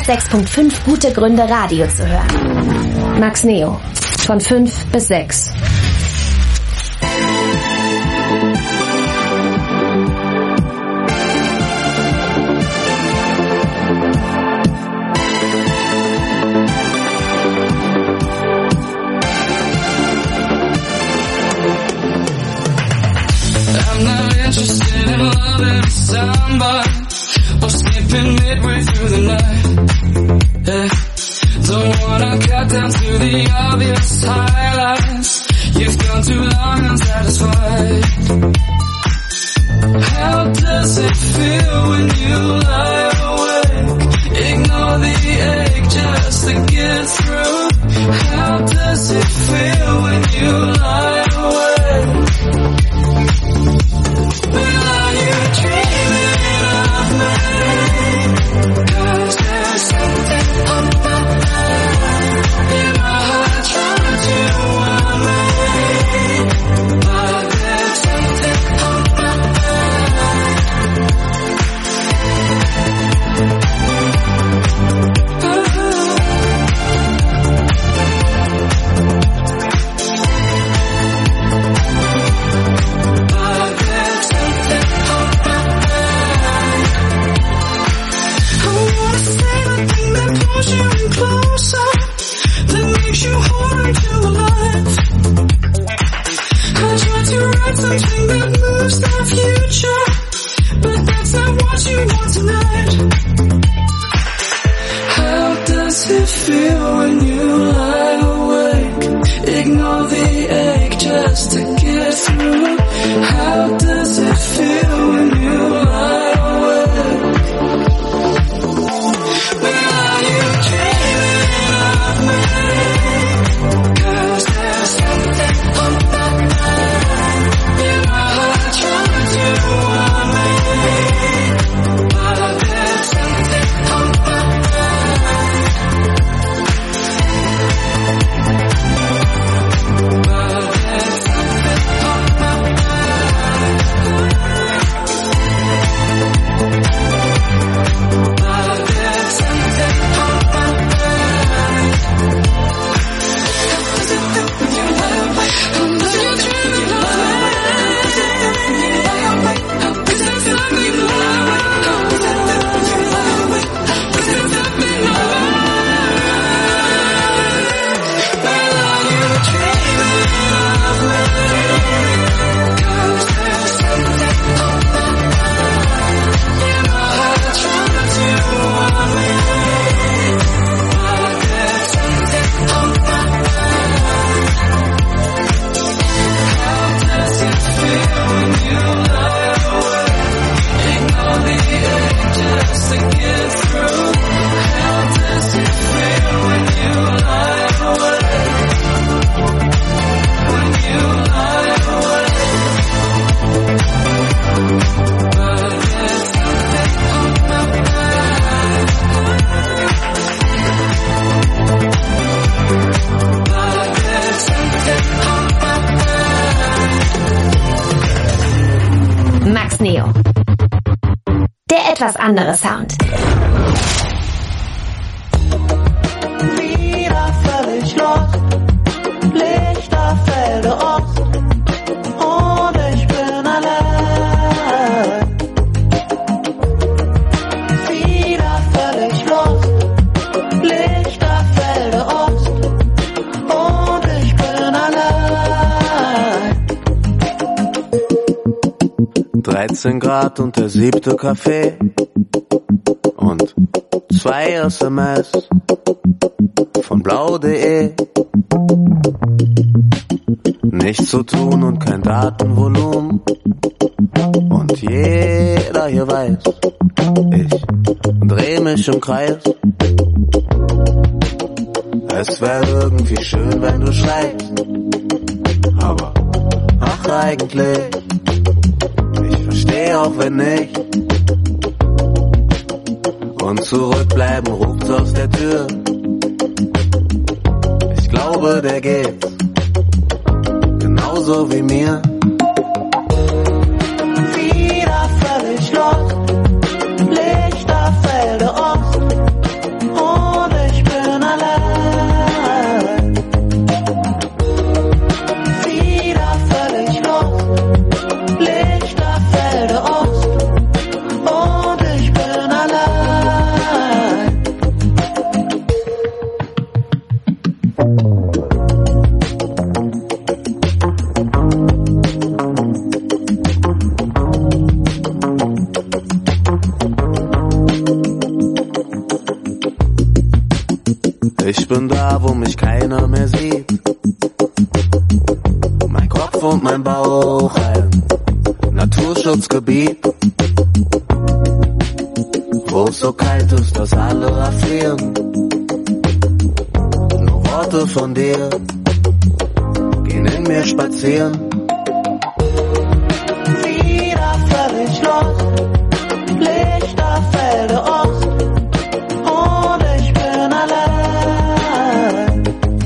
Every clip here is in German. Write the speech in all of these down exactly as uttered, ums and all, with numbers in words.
hundertsechs Komma fünf Gute Gründe Radio zu hören. Max Neo. Von fünf bis sechs. Interested in loving somebody or skipping midway through the night. Yeah. Don't wanna cut down to the obvious highlights. You've gone too long unsatisfied. How does it feel when you lie awake? Ignore the ache just to get through. How does it feel when you lie awake? Are you dreaming of me? 'Cause there's something on my mind. In my heart trying to warn me. But there's something on my mind. Closer, that makes you hold into life. I try to write something that moves the future, but that's not what you want tonight. How does it feel when you lie awake? Ignore the ache just to get through. How does it feel when you lie awake? Max Neo. Der etwas andere Sound. Wieder völlig los, Lichterfelde Ost, und ich bin allein. Wieder völlig los, Lichterfelde Ost, und ich bin allein. dreizehn Grad und der siebte Kaffee und zwei S M S von blau punkt de. Nichts zu tun und kein Datenvolumen. Und jeder hier weiß, ich dreh mich im Kreis. Es wäre irgendwie schön, wenn du schreibst, aber ach eigentlich, ich versteh auch wenn nicht. Und zurückbleiben ruft's aus der Tür. Ich glaube, der geht genauso wie mir. Wieder völlig los, Lichterfelde Ost, wo mich keiner mehr sieht. Mein Kopf und mein Bauch ein Naturschutzgebiet, wo es so kalt ist, dass alle erfrieren. Nur Worte von dir gehen in mir spazieren. Wieder völlig los, Lichterfelde Ost, und ich bin allein.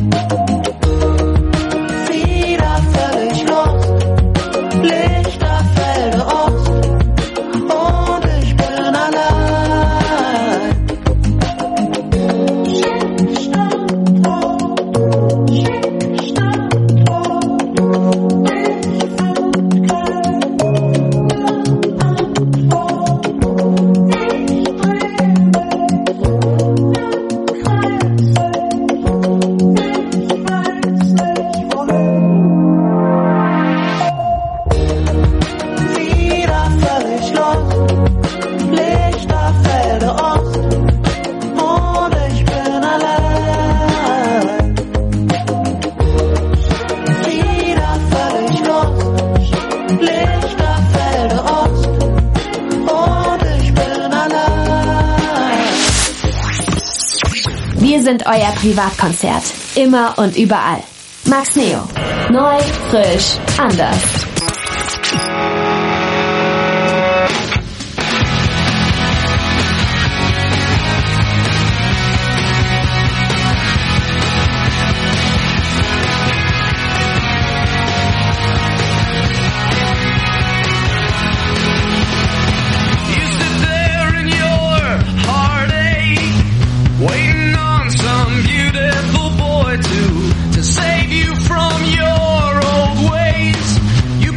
Wieder völlig los, Lichterfelde Ost, und ich bin allein. Schick, Stadt, Rot, schick, Stadt, Rot, ich find keine Wieder völlig los, Lichterfelde Ost, und ich bin allein. Wieder völlig los, Lichterfelde Ost, und ich bin allein. Wir sind euer Privatkonzert. Immer und überall. Max Neo. Neu, frisch, anders. You sit there in your heartache, waiting on some beautiful boy to to save you from your old ways. You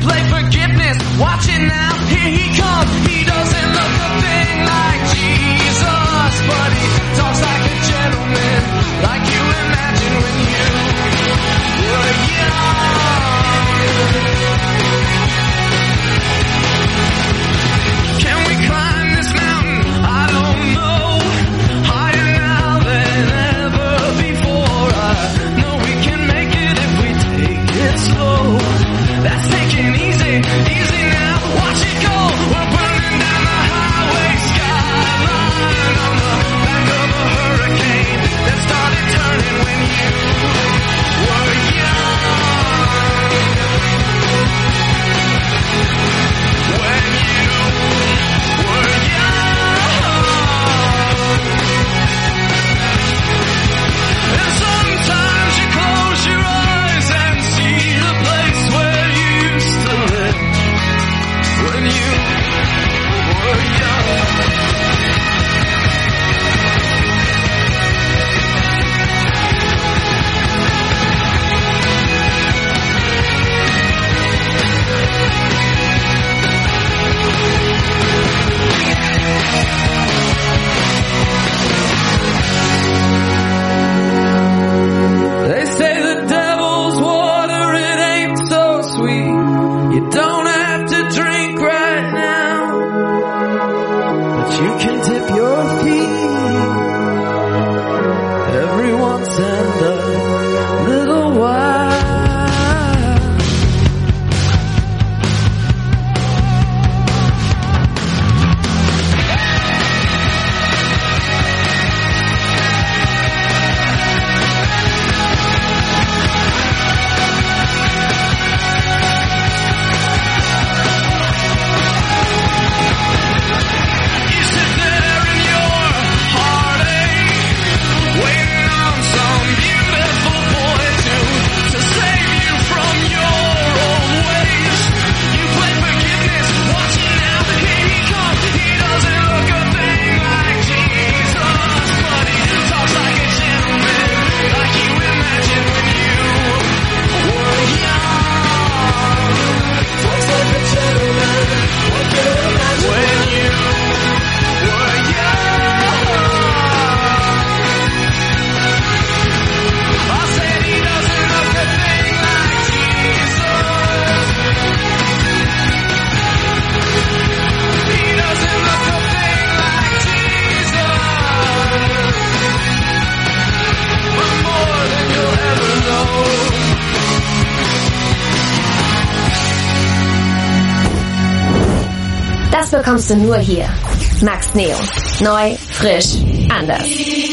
bekommst du nur hier. Max Neo. Neu, frisch, anders.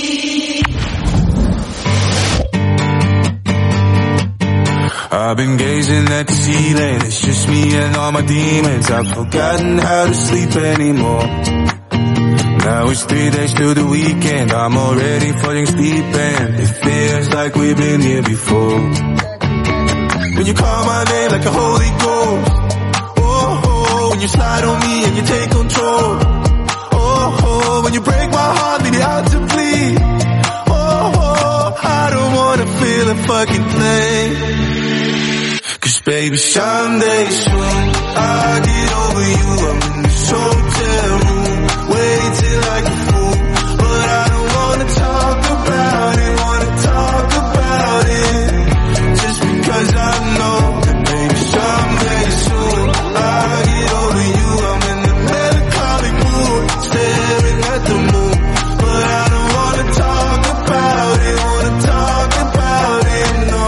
I've been gazing at the ceiling, it's just me and all my demons. I've forgotten how to sleep anymore. Now it's three days to the weekend, I'm already falling asleep and it feels like we've been here before. When you call my name like a holy ghost, oh, oh, when you slide on me and you take control, oh, oh, when you break my heart, leave it out to bleed, oh, oh, I don't wanna feel a fucking thing. Cause baby, someday soon I'll get over you. I'm in this hotel room, waiting like a fool, but I don't wanna talk about it, wanna talk about it, just because I know that baby, someday soon I'll get over you. I'm in the melancholic mood, staring at the moon, but I don't wanna talk about it, wanna talk about it, no.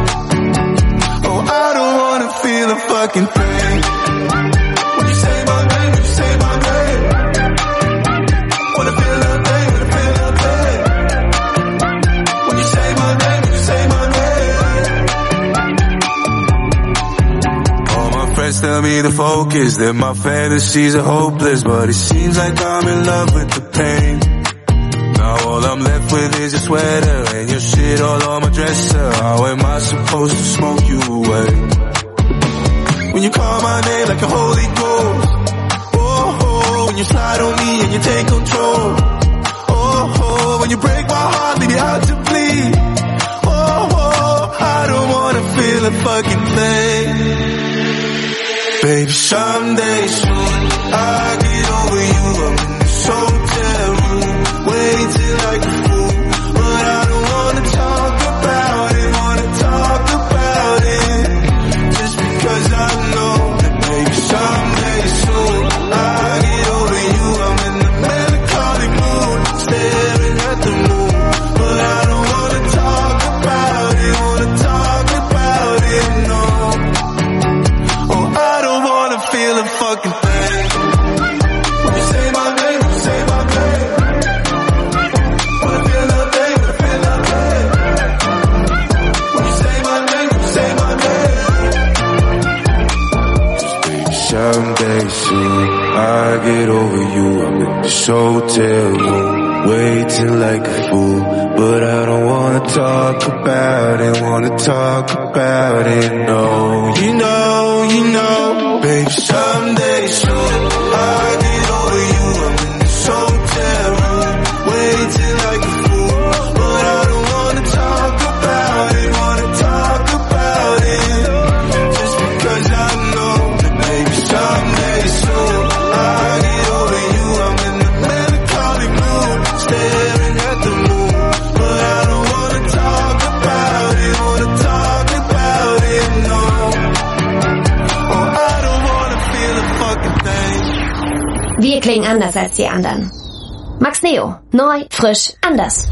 I don't wanna feel a fucking thing. When you say my name, when you say my name, wanna feel a thing, wanna feel a thing. When you say my name, when you say my name. All my friends tell me to focus, that my fantasies are hopeless, but it seems like I'm in love with the pain. Now all I'm left with is a sweater and your shit all on my dresser. How am I supposed to smoke you away? When you call my name like a holy ghost, oh, oh, when you slide on me and you take control, oh, oh, when you break my heart, leave it out to bleed, oh, oh, I don't wanna feel a fucking thing. Baby, someday soon I'll get over you. I'm in this hotel room, waiting like a fool, but I don't wanna talk about it, wanna talk about it, just because I know that maybe someday soon I'll get over you. I'm in the melancholic mood, staring at the moon, but I don't wanna talk about it, wanna talk about it, no. Oh, I don't wanna feel a fucking thing. When you say my name, when you say my name, wanna feel nothing, wanna feel nothing. When you say my name, when you say my name. Just baby, someday soon I'll get over you. I'm in this hotel room, waiting like a fool, but I don't wanna talk about it, wanna talk about it, no. You know, you know, baby, someday soon I'll get over you. I'm in this hotel room, waiting like a fool, but I don't wanna talk about it, wanna talk about it, just because I know that maybe someday soon I'll get over you. I'm in the melancholic mood, staring at the moon, but I don't wanna talk about it, wanna talk about it, no. Oh, I don't wanna feel a fucking thing. Wir klingen anders als die anderen. Max Neo. Neu, frisch, anders.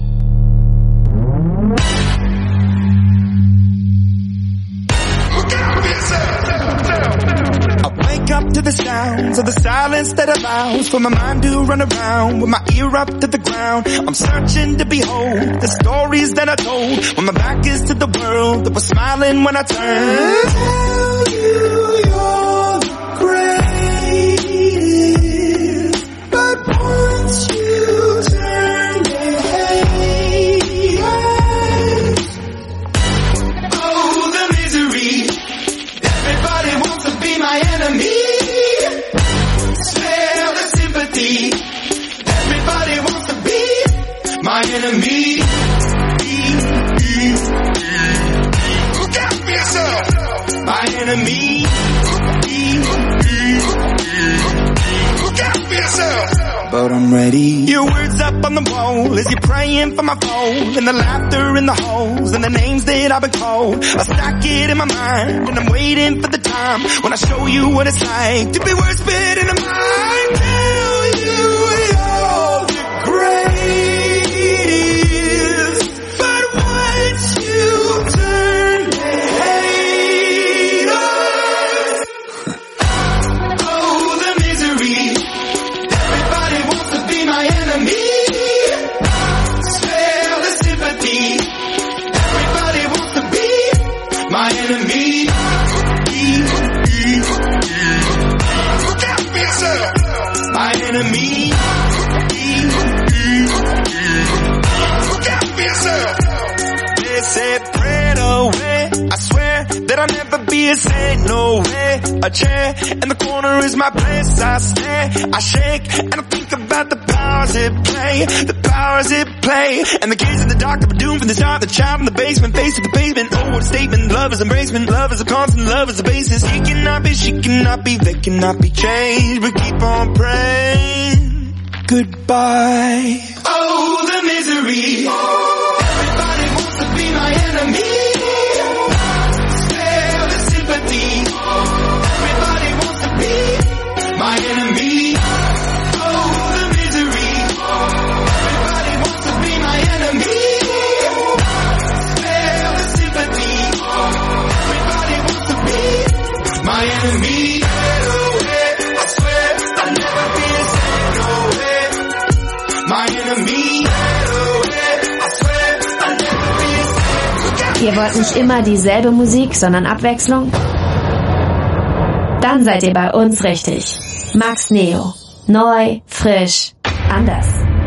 Wake up to the sounds of the silence that allows for my mind to run around with my ear up to the ground. I'm searching to behold the stories that I told when my back is to the world that was smiling when I turned. Tell you you're the greatest, but once you turn your head, oh, the misery. Everybody wants to be my enemy. Spare the sympathy. Everybody wants to be my enemy. Look out for yourself. My enemy. Look out for yourself. But I'm ready. Your words up on the wall as you're praying for my phone, and the laughter in the halls and the names that I've been called. I stack it in my mind and I'm waiting for the time when I show you what it's like to be worse fit in a mind. Tell you you're the greatest, but once you turn the haters, oh, the misery. my enemy. Look out for yourself, my enemy. Look out for yourself. They said pray away. I swear that I'll never be a saint, no way. A chair in the corner is my place. I stare, I shake, and I think about the powers it play, the powers it play. And the kids in the dark that were doomed from the start. The child in the basement, face to the pavement. Oh, what a statement! Love is embracement, love is a constant, love is the basis. He cannot be, she cannot be, they cannot be changed. But keep on praying. Goodbye. Oh, the misery. Everybody wants to be my enemy. Spare the sympathy. Everybody wants to be my enemy. Oh, the misery. Everybody wants to be my enemy. Spare the sympathy. Everybody wants to be my enemy. I swear I'll never be a saint, no way. My enemy. I swear I'll never be a saint. Ihr wollt nicht immer dieselbe Musik, sondern Abwechslung? Dann seid ihr bei uns richtig. Max Neo. Neu, frisch, anders.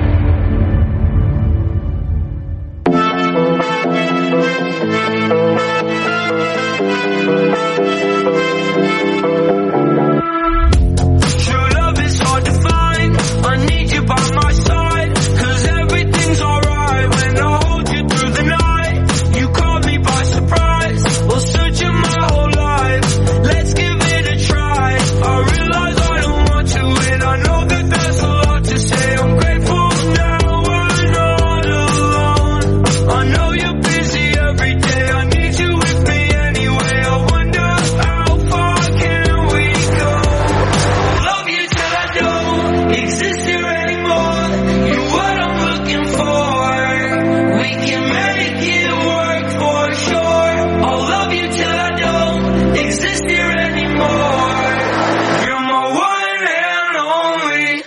True love is hard to find. I need you by my side. Cause everything's alright when I hold you through the night. You caught me by surprise. Well, searching my whole life. Let's give it a try. I realize I don't want to, and I know that there's a lot to say. I'm grateful now we're not alone. I know you're busy every day. I need you with me anyway. I wonder how far can we go? Love you till I don't exist here anymore. You're what I'm looking for. We can make it work for sure. I'll love you till I don't exist here anymore. You're my one and only.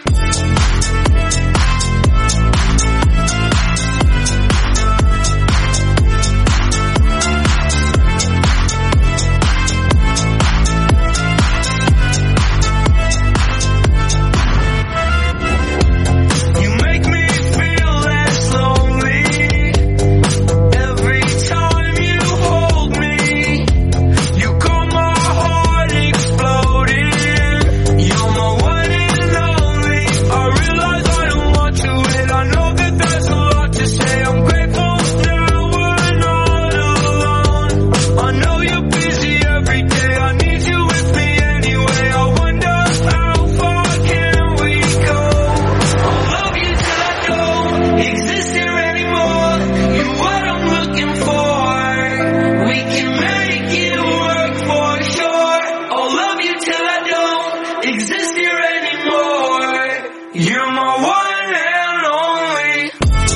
You make me feel less lonely every time you hold me. You got my heart exploding. You're my one and only. I realize I don't want to, and I know that there's a lot to say. I'm grateful now we're not alone. I know you're busy every day. I need you with me anyway. I wonder how far can we go? I'll love you till I don't exist here anymore. You're what I'm looking for. We can make it work for sure. I'll love you till I don't exist here anymore. You're my one and only.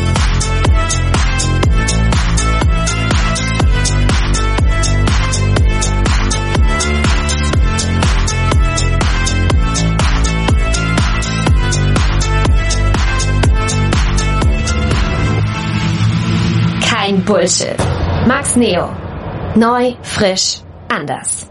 Kein Bullshit. Max Neo. Neu, frisch, anders.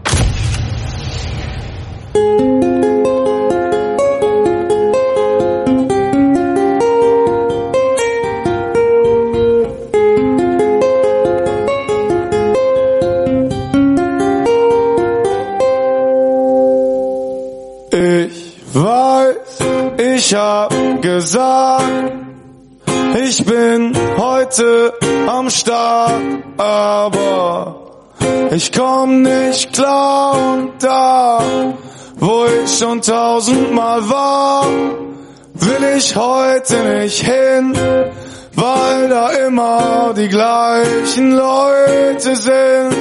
Ich weiß, ich hab gesagt, ich bin heute am Start, aber ich komm nicht klar und da, wo ich schon tausendmal war, will ich heute nicht hin, weil da immer die gleichen Leute sind.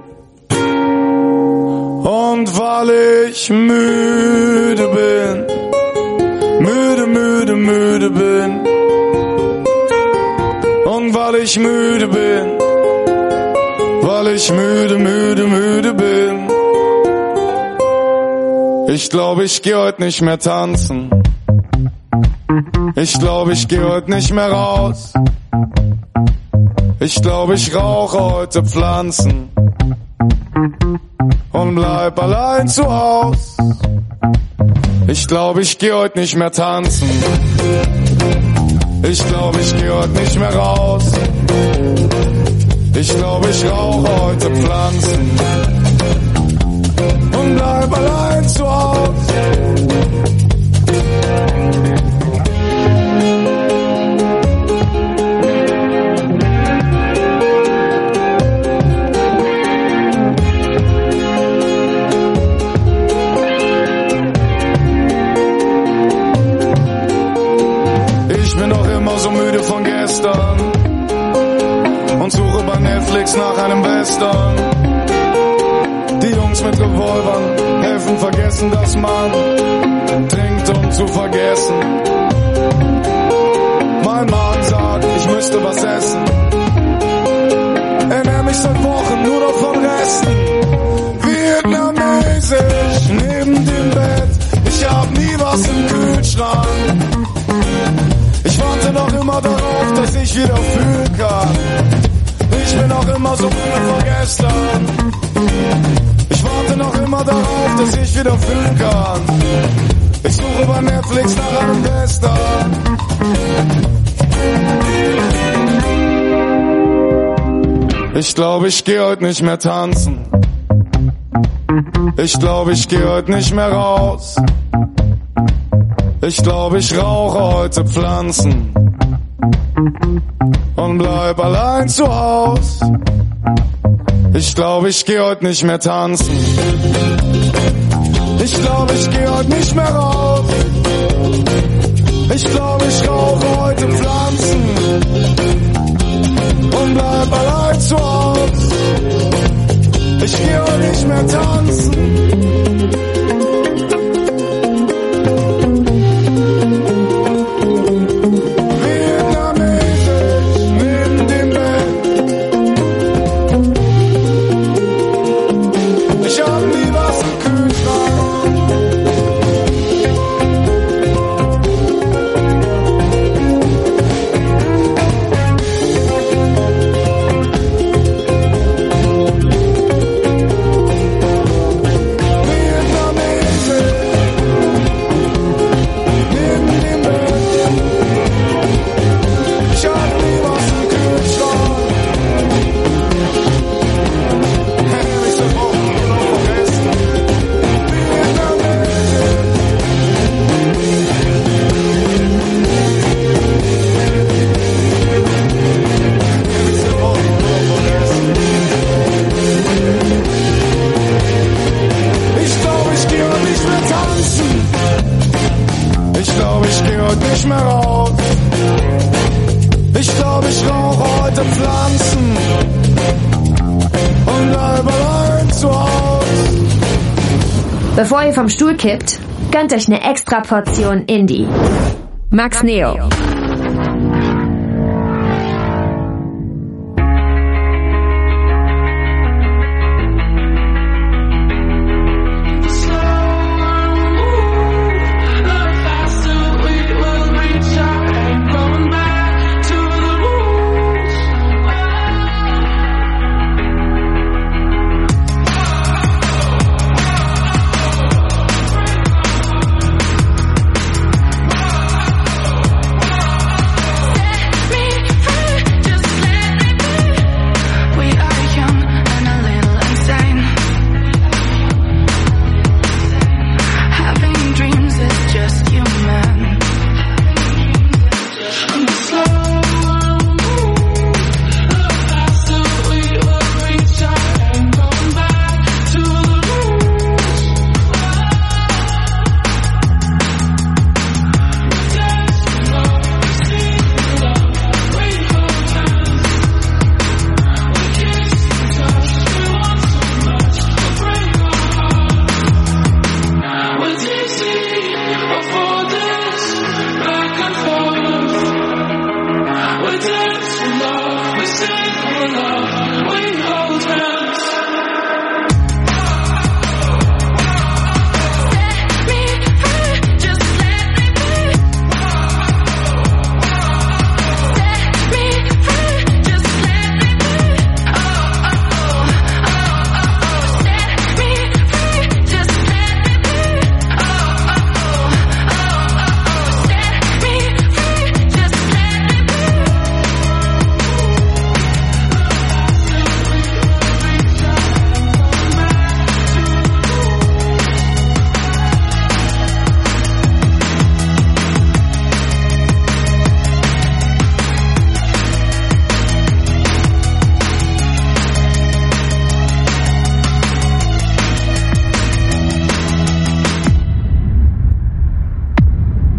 Und weil ich müde bin, müde, müde, müde bin. Und weil ich müde bin, weil ich müde, müde, müde bin. Ich glaube, ich geh heute nicht mehr tanzen. Ich glaube, ich geh heute nicht mehr raus. Ich glaube, ich rauche heute Pflanzen. und bleib allein zu Haus. Ich glaub, ich geh heute nicht mehr tanzen. Ich glaub, ich geh heute nicht mehr raus. Ich glaub, ich rauche heute Pflanzen und bleib allein zu Haus. So müde von gestern und suche bei Netflix nach einem Western. Die Jungs mit Revolvern helfen vergessen, dass man trinkt, um zu vergessen. Mein Magen sagt, ich müsste was essen. Ernähr mich seit Wochen nur noch von Resten. Vietnamesisch neben dem Bett. Ich hab nie was im Kühlschrank. Ich warte noch immer darauf, dass ich wieder fühlen kann. Ich bin noch immer so müde von gestern. Ich warte noch immer darauf, dass ich wieder fühlen kann. Ich suche bei Netflix nach einem Western. Ich glaube, ich geh heute nicht mehr tanzen. Ich glaube, ich geh heute nicht mehr raus. Ich glaube, ich rauche heute Pflanzen und bleib allein zu Haus. Ich glaube, ich geh heute nicht mehr tanzen. Ich glaube, ich geh heute nicht mehr raus. Ich glaube, ich rauche heute Pflanzen und bleib allein zu Haus. Ich geh heute nicht mehr tanzen. Bevor ihr vom Stuhl kippt, gönnt euch eine extra Portion Indie. Max Neo.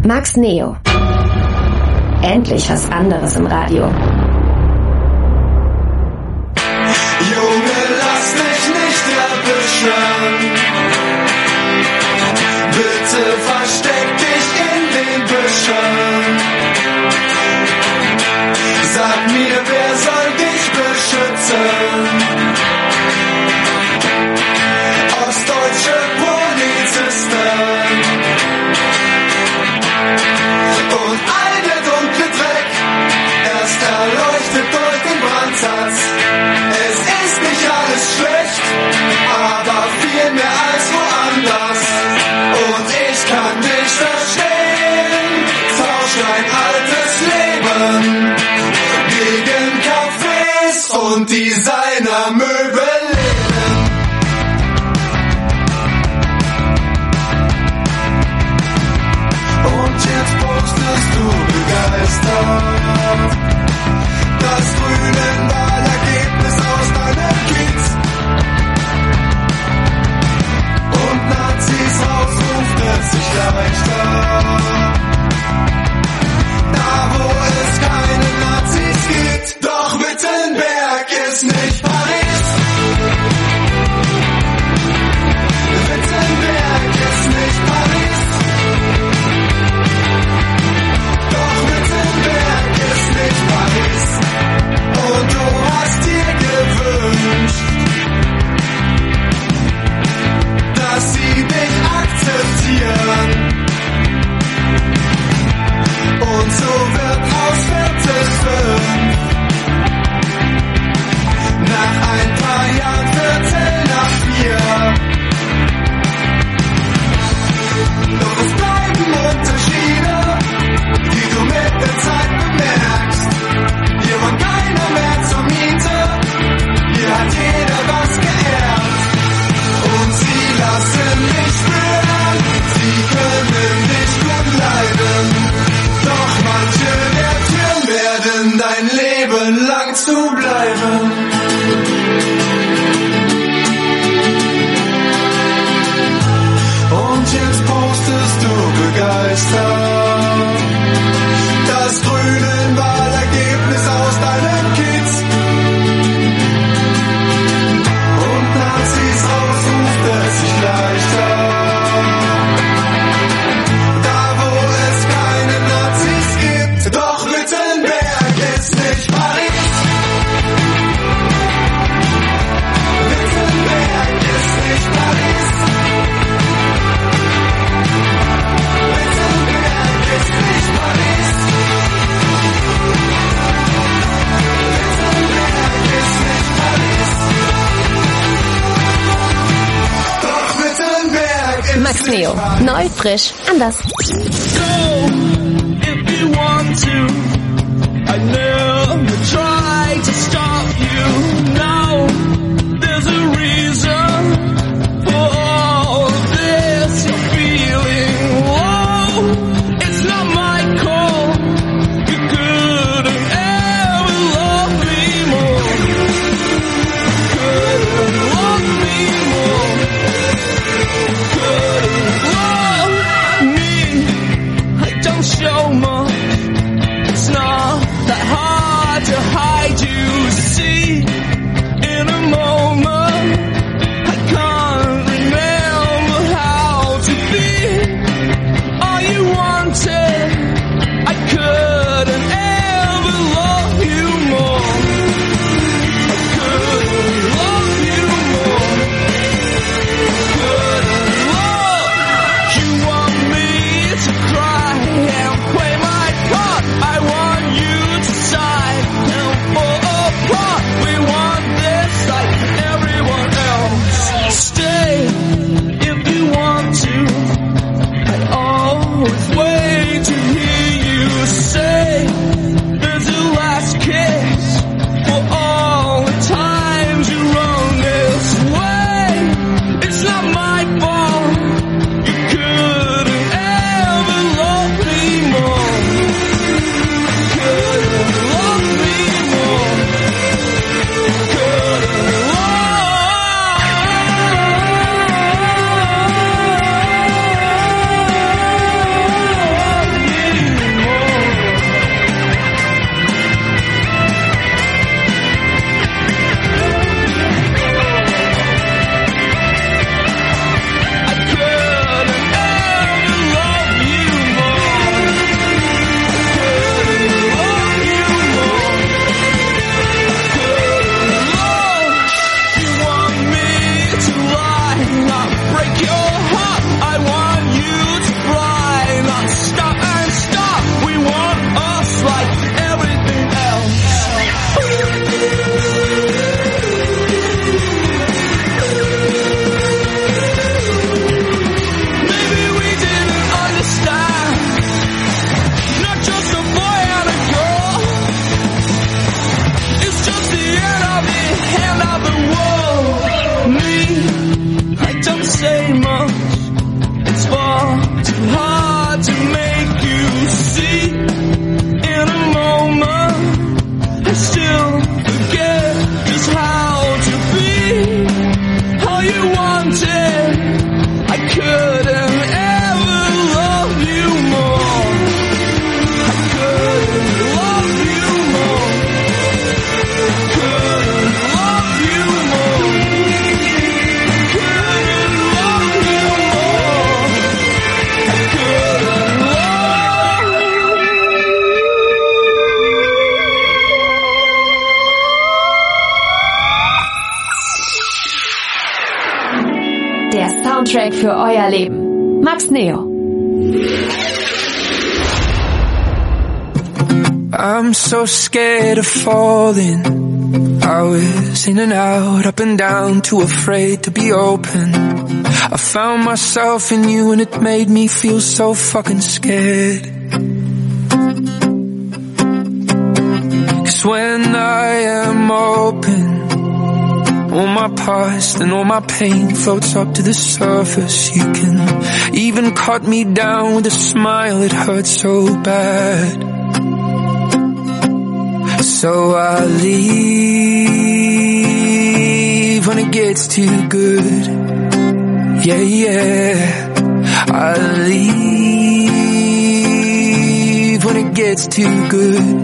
Max Neo. Endlich was anderes im Radio. Junge, lass dich nicht erwischen. Bitte versteck dich in den Büschen. Sag mir, wer soll dich beschützen? Ostdeutsche Polizisten und all der dunkle Dreck, erst erleuchtet durch den Brandsatz. Es ist nicht alles schlecht, aber viel mehr als woanders. Und ich kann dich verstehen, tausch dein altes Leben gegen Cafés und Designermöbelläden. Und jetzt postest du begeistert das grüne Wahlergebnis aus deinem Kiez. Und Nazis rausruft es sich leichter. Da wo es keine Nazis gibt. Doch Wittenberg ist nicht Paris. Wittenberg ist nicht Paris. Doch Wittenberg ist nicht Paris. Und du hast dir gewünscht, dass sie dich akzeptieren. Und so wird aus Viertel fünf nach ein paar Jahren Viertel nach vier. Doch es bleiben Unterschiede, die du mit der Zeit bemerkst. Hier wohnt keiner mehr zur Miete, hier hat jeder was geerbt. Und sie lassen mich spüren, sie können nicht gut leiden. Doch manche der Türen werden dein Leben lang zu bleiben. Und jetzt postest du begeistert das grüne Wahlergebnis aus deinem Kiez. Und Nazis ausruft es sich leichter. Da wo es keine Nazis gibt. Doch Wittenberg ist nicht Paris. Wittenberg ist nicht Paris. Wittenberg ist nicht Paris. Wittenberg ist nicht Paris. Doch Wittenberg ist Max Neo. Neu, frisch, anders. Go if you want to. I never tried to stop you. No, there's a reason for all of this you're feeling. Whoa, it's not my call. You couldn't ever love me more. Couldn't love me more. Couldn't love me. I don't show much. It's not that hard. to lie, not break your heart. I want you to fly, not stop and stop. We want us like everything else. Maybe we didn't understand, not just a boy and a girl. It's just the end of the end of the world. Me, I don't say much. It's far too hard to make you see. In a moment, I still forget just how to be. How you wanted, I couldn't ever love you more. I couldn't love you more. Couldn't love you more. Couldn't love you more. I couldn't love. Der Soundtrack für euer Leben. Max Neo. I'm so scared of falling. I was in and out, up and down, too afraid to be open. I found myself in you and it made me feel so fucking scared. 'Cause when I am open, all my past and all my pain floats up to the surface. You can even cut me down with a smile, it hurts so bad. So I leave when it gets too good. Yeah, yeah. I leave when it gets too good.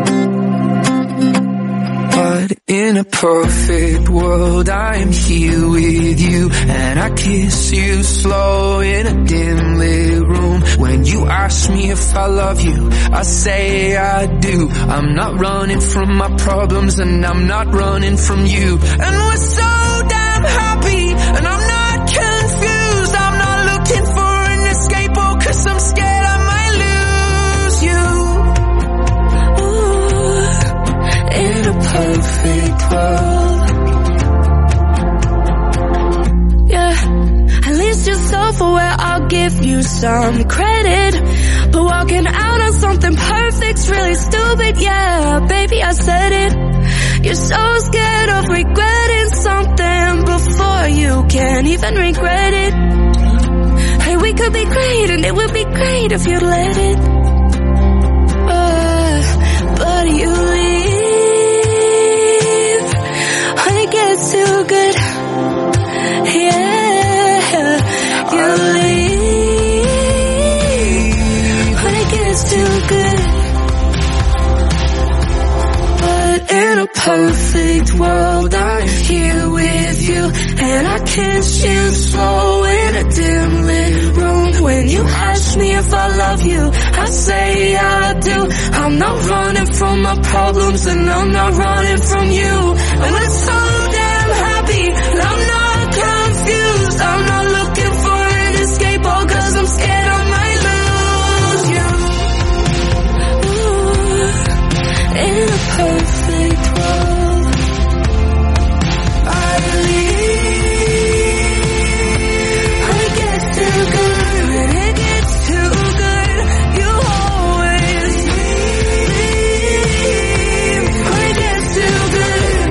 But in a perfect world, I am here with you, and I kiss you slow in a dim lit room. When you ask me if I love you, I say I do. I'm not running from my problems, and I'm not running from you. And we're so damn happy, and I'm not confused. I'm not looking for an escape, oh, 'cause I'm scared I might lose you. Ooh, in a perfect world. Yeah, at least you're self-aware, I'll give you some credit. But walking out on something perfect's really stupid, yeah, baby, I said it. You're so scared of regretting something before you can even regret it. Hey, we could be great and it would be great if you'd let it. Uh, but you leave when it gets too good. Yeah, you leave when it gets too good. But in a perfect world, I'm here with you, and I kiss you slow in a dim lit room. When you ask me if I love you, I say I do. I'm not running from my problems, and I'm not running from you. And we're so damn happy, and I'm not confused. I'm not looking for an escape, all 'cause I'm scared I might lose you. Ooh, in a perfect world, I leave when it gets too good. When it gets too good, you always leave when it gets too good.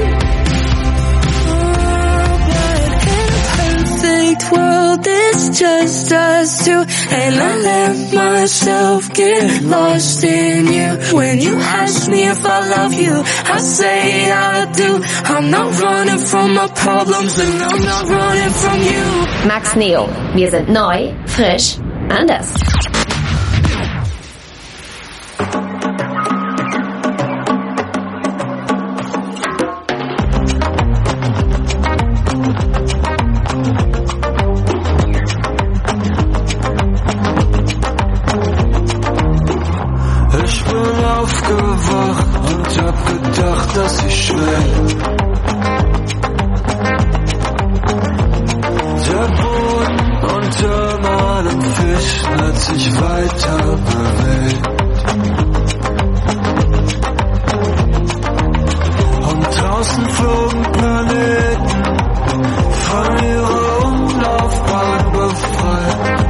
Oh, but in a perfect world, it's just us two, and I let myself get lost in you. When you ask me if I love you, I say I do. I'm not running from my problems, and I'm not running from you. Max Neo. Wir sind neu, frisch, anders. Ich bin aufgewacht und hab gedacht, dass ich will. hat sich weiter bewegt. Und draußen flogen Planeten von ihrer Umlaufbahn befreit.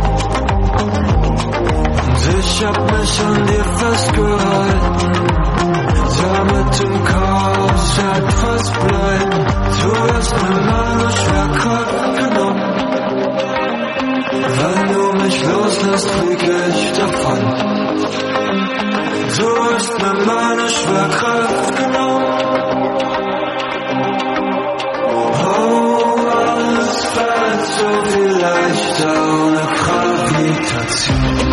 Und ich hab mich an dir festgehalten, damit im Chaos etwas bleibt. Du hast mir meine Schwerkraft genommen. Wenn du mich loslässt, fliege ich davon. Du hast mir meine Schwerkraft genommen. Oh, alles fällt so viel leichter ohne Gravitation.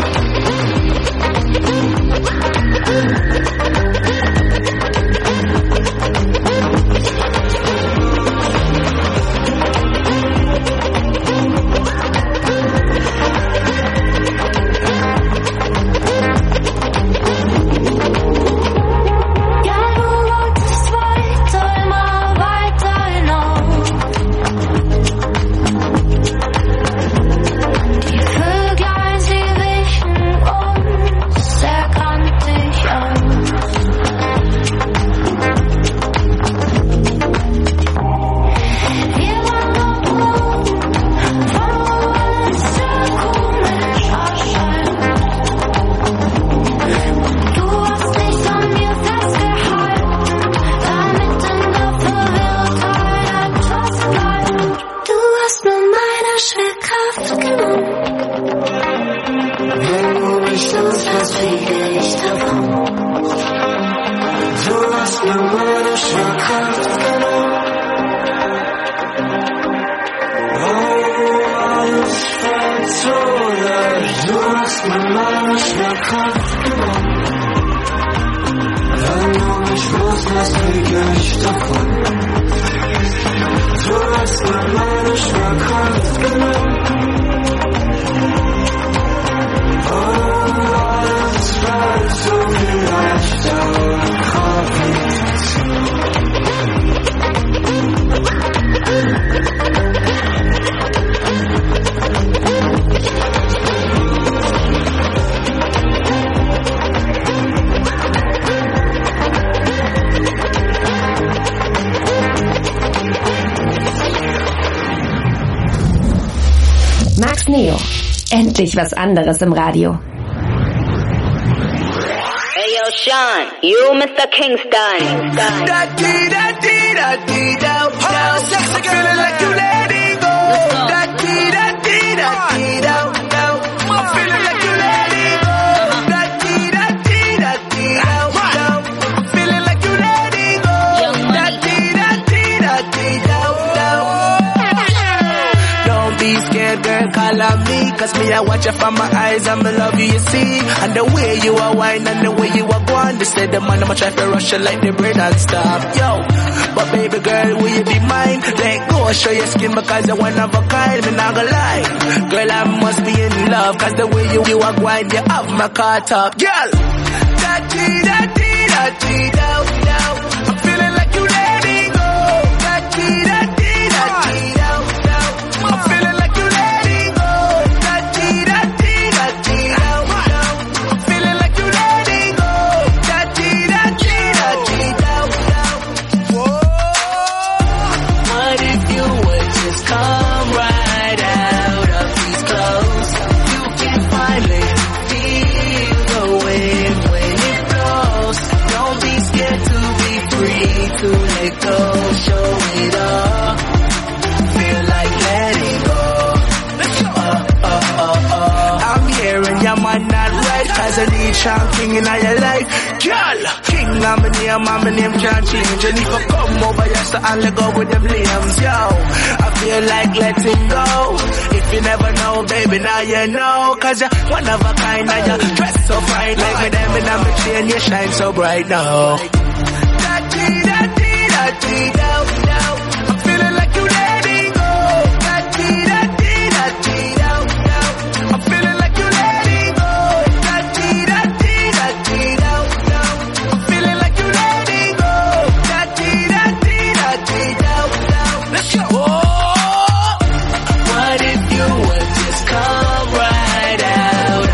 Max Neo. Endlich was anderes im Radio. Hey yo, Sean, you Mister Kingston. Da dee da dee da dee da da. Sexy feeling like you let it go. Da dee da dee da dee da da. I'm feeling like you let it go. Da dee da dee da dee da da. I'm feeling like you let it go. Da dee da dee da dee da da. Don't be scared, girl, call on me. Cause me, I watch you from my eyes, I'ma love you, you see. And the way you are whine and the way you are going. They say the man, I'ma try to rush you like the brain and stop. Yo, but baby girl, will you be mine? Let go, show your skin because you're one of a kind. Me not gonna lie, girl, I must be in love. Cause the way you, you are whine, you have my car top. Girl, da-dee, da-dee, da-dee, da-da. I'm feeling like you let it go. Da-dee, da-dee, da-dee, da-da. I'm feeling like you let it go. Da-dee, da-dee, da-dee, da-da. I'm feeling like you let it go. Da-dee, da-dee, da-dee, da-da. Whoa. What if you would just come right out of these clothes? You can finally feel the wind when it blows. Don't be scared to be free, to let go, show it all. Feel like letting go. Uh, uh, uh, uh. I'm hearing your man not right, cause I need Sean King in your life. Girl, King, I'm a name, I'm a name can't change. And if I come over here, so I'll let go with them limbs, yo. I feel like letting go. If you never know, baby, now you know. Cause you're one of a kind and you dress so fine. Like me, them and I'm a chain, you shine so bright now. Da-dee, da-dee, da-dee, da-da. I'm feeling like you let it go. Da-dee, da-dee, da-dee, da-da. I'm feeling like you let it go. Da-dee, da-dee, da-dee, da-da. I'm feeling like you let it go. Da-dee, da-dee, da-dee, da-da. Let's go. Oh. What if you would just come right out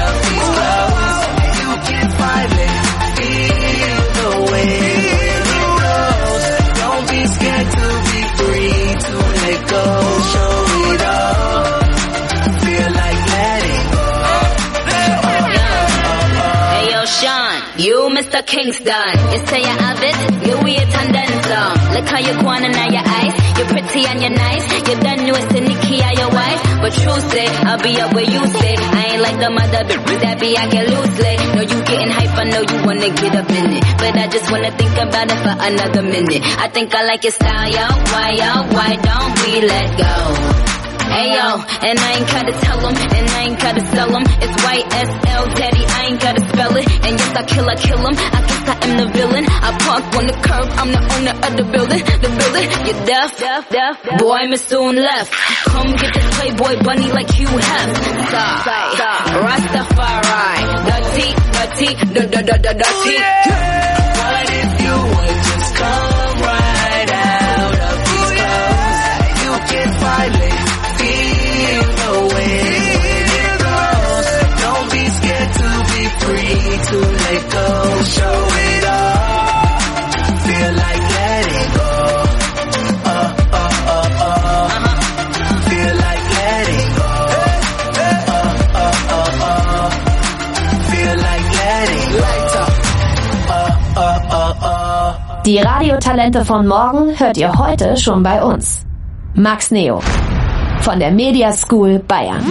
You Mister Kingston. You say you have it, you weird and then some. Look how you going and now your eyes. You're pretty and you're nice. You done know it's the Nikki or your wife. But true say, I'll be up where you stay. I ain't like the mother bitch that be I get loosely. No, you getting hype, I know you wanna get up in it. But I just wanna think about it for another minute. I think I like your style, yo. Why, yo? Why don't we let go? Ayo, and I ain't gotta tell them, and I ain't gotta sell them. It's Y S L, daddy, I ain't gotta spell it. And yes, I kill, I kill them. I guess I am the villain. I park on the curb, I'm the owner of the building. The building, you're deaf, deaf, deaf. Boy, I'm soon left. Come get this Playboy bunny like you have. Stop, stop, Rastafari. Dirty, dirty, dirty, dirty. What if you would just come right out of these clothes? You can finally feel the wind when it blows. Don't be scared to be free to let go. Show it all. Feel like letting go. Uh, uh, uh, uh. Feel like letting go. Uh, uh, uh, uh. Feel like letting go. Uh, uh, uh, uh. Die Radiotalente von morgen hört ihr heute schon bei uns. Max Neo von der Media School Bayern.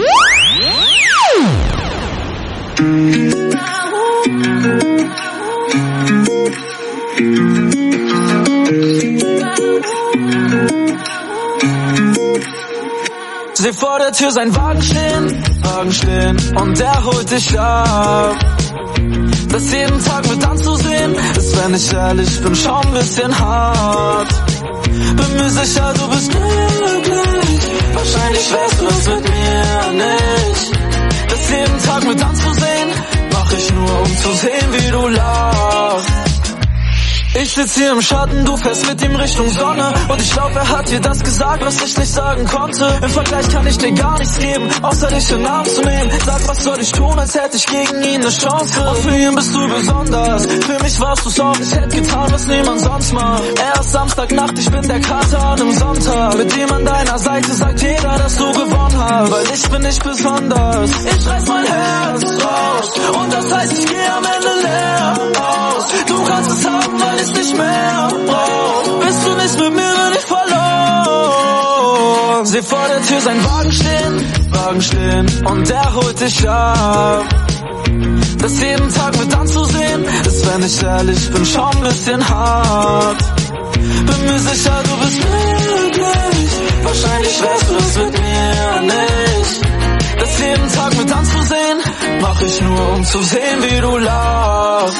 Seh vor der Tür sein Wagen stehen, Wagen stehen und der holt dich ab. Das jeden Tag mit anzusehen, ist, wenn ich ehrlich bin, schon ein bisschen hart. Bin mir sicher, du bist glücklich, wahrscheinlich wärst du es mit mir nicht. Das jeden Tag mit anzusehen, mach ich nur, um zu sehen, wie du lachst. Ich sitz hier im Schatten, du fährst mit ihm Richtung Sonne. Und ich glaub, er hat dir das gesagt, was ich nicht sagen konnte. Im Vergleich kann ich dir gar nichts geben, außer dich in den Arm zu nehmen. Sag, was soll ich tun, als hätte ich gegen ihn eine Chance. Und für ihn bist du besonders, für mich warst du's auch. Ich hätte getan, was niemand sonst macht. Er ist Samstagnacht, ich bin der Kater an einem Sonntag. Mit ihm an deiner Seite sagt jeder, dass du gewonnen hast. Weil ich bin nicht besonders. Ich reiß mein Herz raus und das heißt, ich geh am Ende leer aus. Du kannst es haben, weil ich nicht mehr brauch. Bist du nicht mit mir, bin ich verloren. Seh vor der Tür sein Wagen stehen, Wagen stehen und der holt dich ab. Das jeden Tag mit anzusehen, ist, wenn ich ehrlich bin, schon ein bisschen hart. Bin mir sicher, du bist glücklich, wahrscheinlich wärst du es mit mir nicht. Das jeden Tag mit anzusehen, mach ich nur, um zu sehen, wie du lachst.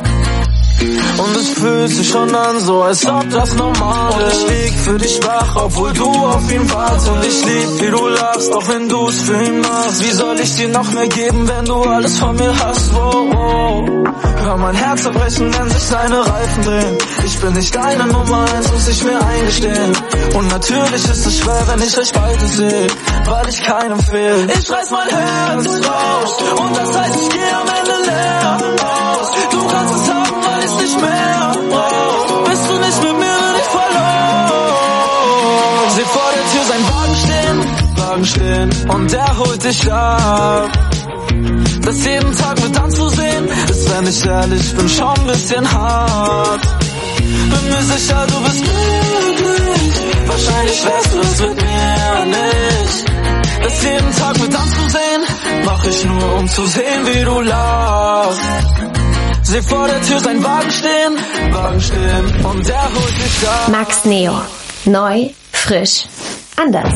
Und es fühlt sich schon an, so als ob das normal ist. Und ich lieg für dich wach, obwohl du auf ihn wartest. Und ich lieb, wie du lachst, auch wenn du es für ihn machst. Wie soll ich dir noch mehr geben, wenn du alles von mir hast? Oh, oh. Hör mein Herz zerbrechen, wenn sich seine Reifen drehen. Ich bin nicht deine Nummer eins, muss ich mir eingestehen. Und natürlich ist es schwer, wenn ich euch beide sehe, weil ich keinem fehl. Ich reiß mein Herz raus und das heißt, ich geh am Ende leer aus. Du kannst es haben, weil ich nicht mehr brauch. Bist du nicht mit mir, bin ich verloren. Seh vor der Tür sein Wagen stehen, Wagen stehen und der holt dich ab. Das jeden Tag mit anzusehen, ist, wenn ich ehrlich bin, schon ein bisschen hart. Bin mir sicher, du bist glücklich, wahrscheinlich wärst du es mit mir nicht. Das jeden Tag mit anzusehen, mach ich nur, um zu sehen, wie du lachst. Seh vor der Tür sein Wagen stehen, Wagen stehen und der holt dich ab. Max Neo. Neu, frisch, anders.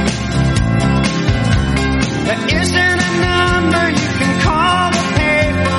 There isn't a number you can call the paper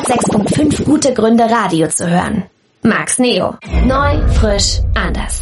hundertsechs Komma fünf gute Gründe, Radio zu hören. Max Neo. Neu, frisch, anders.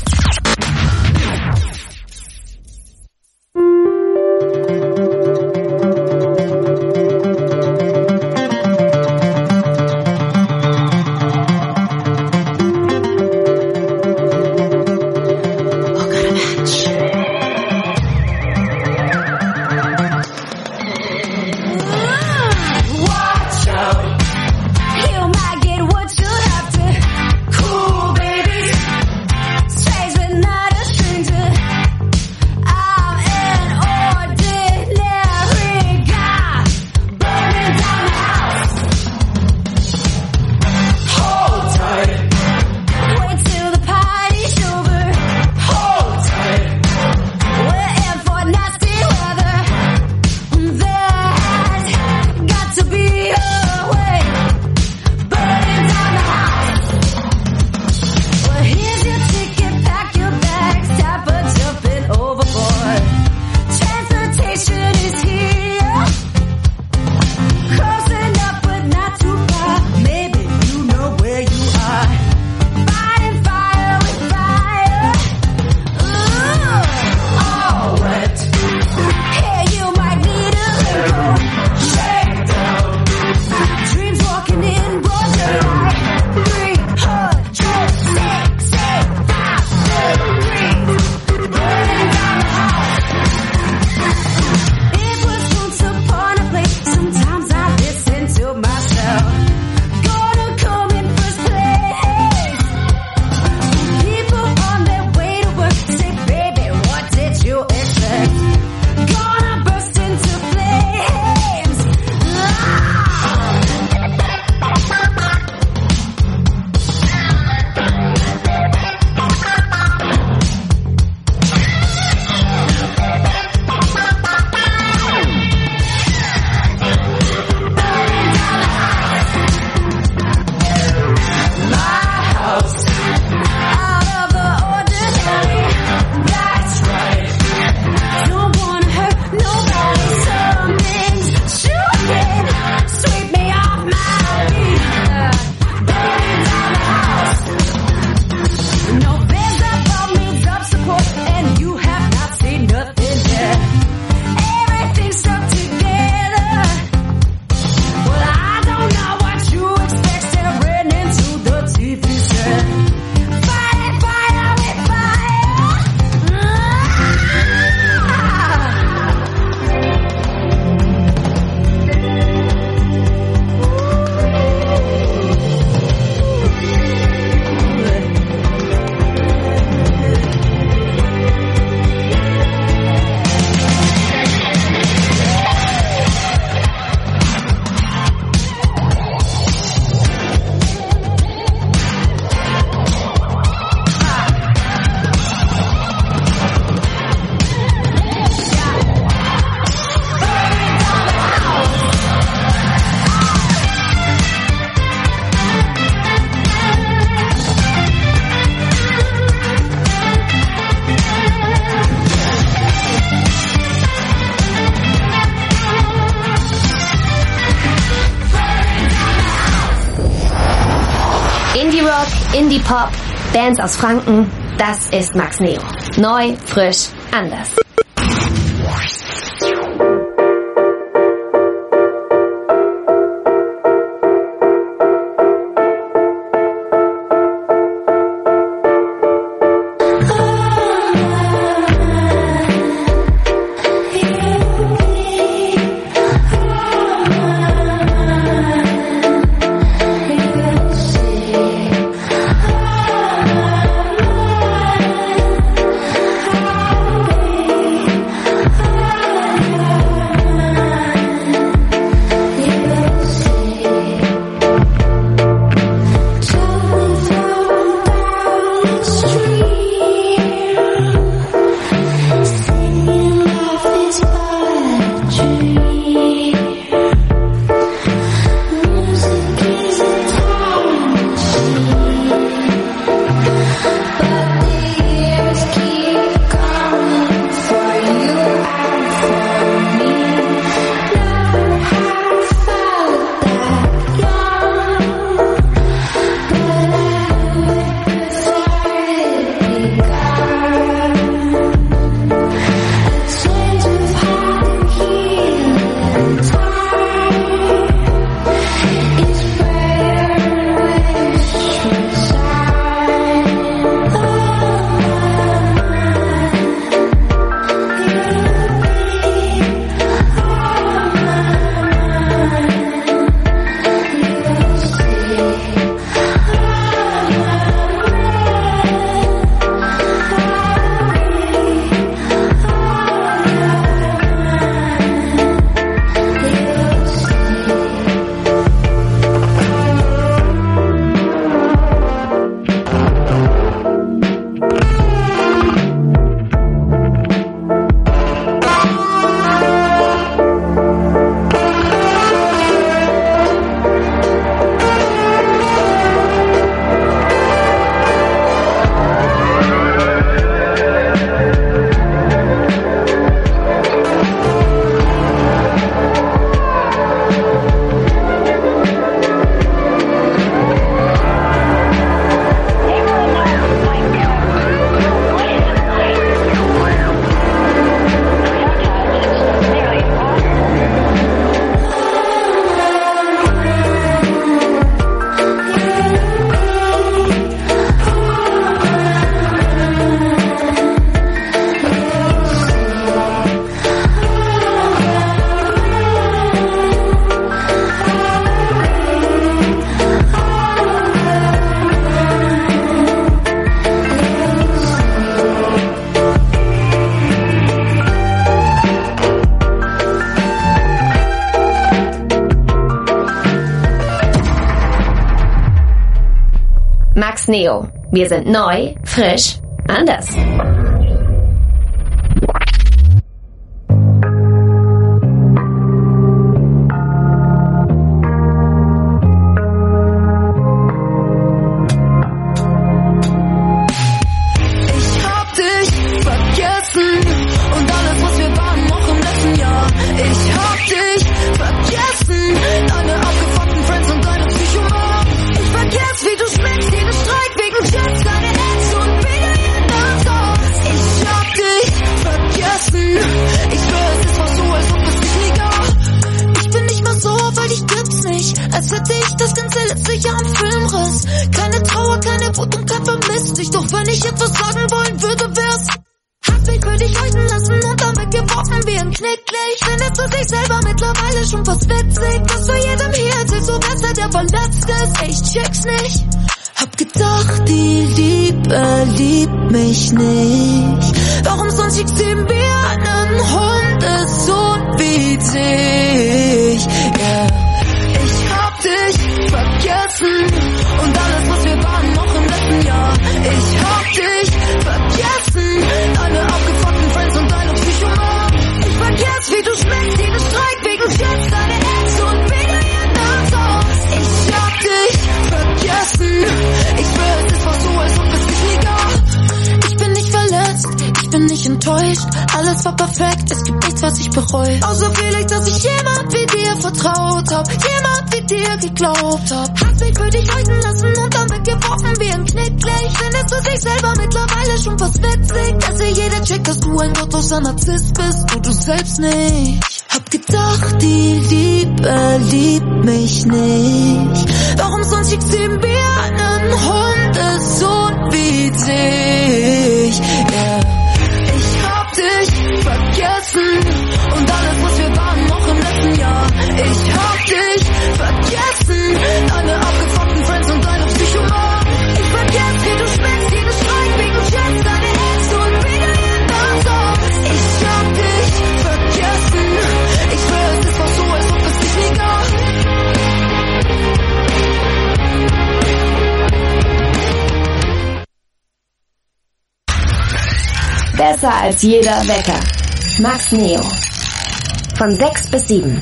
Indie-Rock, Indie-Pop, Bands aus Franken, das ist Max Neo. Neu, frisch, anders. Baby Max Neo. Wir sind neu, frisch, anders. Als hätte ich das ganze letzte Jahr im Filmriss. Keine Trauer, keine Wut und kein Vermisst dich. Doch wenn ich etwas sagen wollen würde, wär's: Hab mich für dich leuchten lassen und dann weggeworfen wie ein Knicklicht. Findest du dich selber mittlerweile schon fast witzig, dass du jedem hier erzählst, du wärst der, der verletzt ist. Ich check's nicht. Hab gedacht, die Liebe liebt mich nicht. Warum sonst schickst du mir einen Hundesohn wie dich? Yeah. Ich hab dich vergessen und alles, was wir waren, noch im letzten Jahr. Ich hab dich vergessen, deine abgefuckten Friends und deine Psychoman. Ich vergess, wie du schmeckst, jeden Streit wegen Chefs, deine Ex und wie du jeden Abend aus. Ich hab dich vergessen, ich schwör, es ist fast so, als ob es dich nie gab. Ich bin nicht verletzt, ich bin nicht enttäuscht, alles war perfekt, es gibt nichts, was ich bereue. Außer vielleicht, dass ich jemand wie dir vertraut hab, jemand wie dir geglaubt hab. Hab mich für dich leuchten lassen und dann weggeworfen wie ein Knicklicht. Findest du dich selber mittlerweile schon fast witzig, dass dir jeder checkt, dass du ein gottloser Narzisst bist, du du selbst nicht. Hab gedacht, die Liebe liebt mich nicht. Warum sonst schickst du mir einen Hundesohn wie dich? Yeah. Ich hab dich vergessen und alles, was wir waren, noch im letzten Jahr. Ich hab dich vergessen, deine abgefuckten Friends und deine Psychoman. Ich vergess, wie du schmeckst, jeden Streit wegen Chefs, deine Ex und wie du jeden Abend aus. Ich hab dich vergessen, ich schwör, es ist fast so, als ob es dich nie gab. Besser als jeder Wecker. Max Neo. Von sechs bis sieben.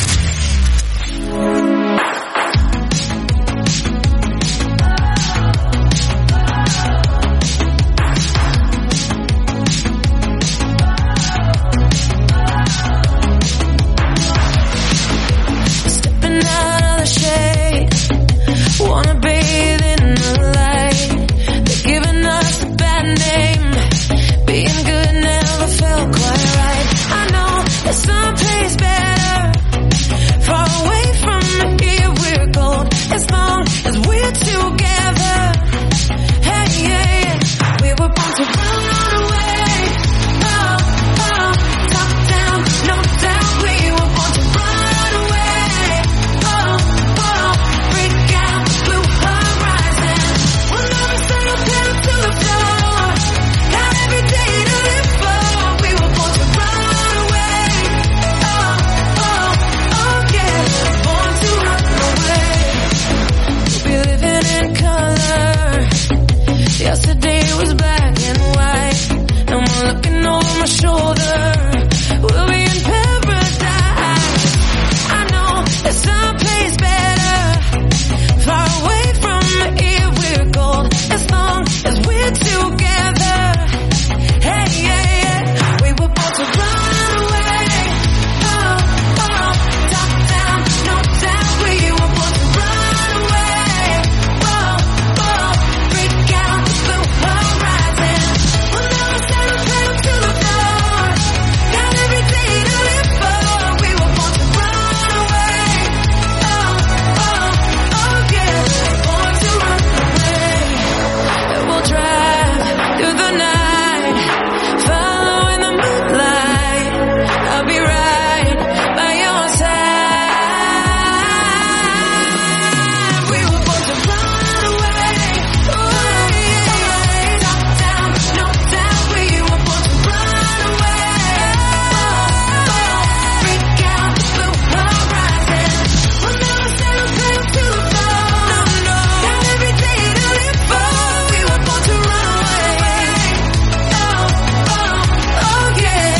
Stepping out of the shade, wanna bathe in the light. They're giving us a bad name. Being good never felt quite right. I know there's some place better, far away from here we're gold. As long as we're together, hey, yeah, we were born to run away. Oh, oh, top down, no doubt. We were born to run away. Oh, oh, break out the blue horizon. We'll never settle down to the floor. Got every day to live for. We were born to run away. Oh, oh, oh yeah, born to run away. We'll be living in color. Yesterday was black and white, and we're looking over my shoulder.